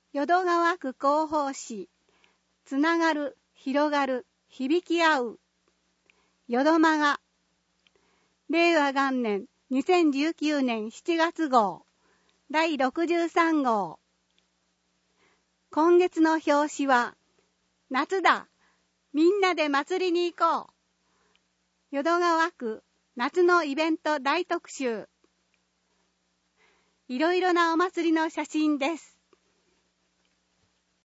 淀川区広報誌、つながる、広がる、響き合う。淀マガ。令和元年2019年7月号、第63号。今月の表紙は、夏だ、みんなで祭りに行こう。淀川区夏のイベント大特集。いろいろなお祭りの写真です。